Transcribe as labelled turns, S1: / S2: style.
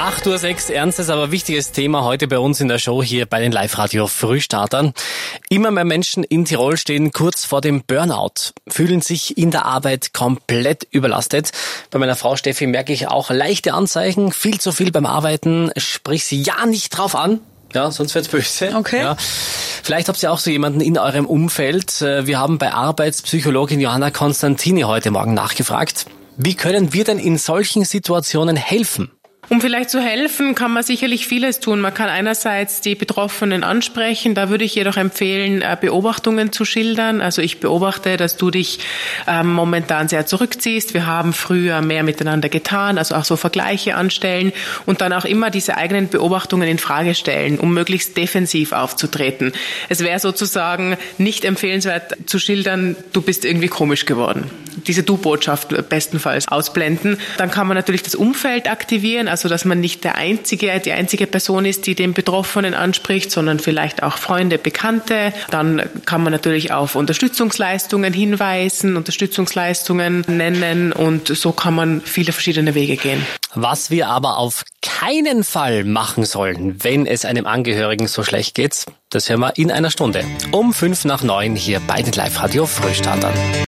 S1: 8:06 Uhr, ernstes, aber wichtiges Thema heute bei uns in der Show hier bei den Live-Radio-Frühstartern. Immer mehr Menschen in Tirol stehen kurz vor dem Burnout, fühlen sich in der Arbeit komplett überlastet. Bei meiner Frau Steffi merke ich auch leichte Anzeichen, viel zu viel beim Arbeiten, sprich sie ja nicht drauf an. Ja, sonst wird's böse.
S2: Okay.
S1: Ja. Vielleicht habt ihr auch so jemanden in eurem Umfeld. Wir haben bei Arbeitspsychologin Johanna Konstantini heute Morgen nachgefragt. Wie können wir denn in solchen Situationen helfen?
S3: Um vielleicht zu helfen, kann man sicherlich vieles tun. Man kann einerseits die Betroffenen ansprechen. Da würde ich jedoch empfehlen, Beobachtungen zu schildern. Also ich beobachte, dass du dich momentan sehr zurückziehst. Wir haben früher mehr miteinander getan, also auch so Vergleiche anstellen und dann auch immer diese eigenen Beobachtungen in Frage stellen, um möglichst defensiv aufzutreten. Es wäre sozusagen nicht empfehlenswert zu schildern, du bist irgendwie komisch geworden. Diese Du-Botschaft bestenfalls ausblenden. Dann kann man natürlich das Umfeld aktivieren, also dass man nicht die einzige Person ist, die den Betroffenen anspricht, sondern vielleicht auch Freunde, Bekannte. Dann kann man natürlich auf Unterstützungsleistungen hinweisen, Unterstützungsleistungen nennen und so kann man viele verschiedene Wege gehen.
S1: Was wir aber auf keinen Fall machen sollen, wenn es einem Angehörigen so schlecht geht, das hören wir in einer Stunde. Um 8:55 hier bei den Live-Radio-Frühstartern.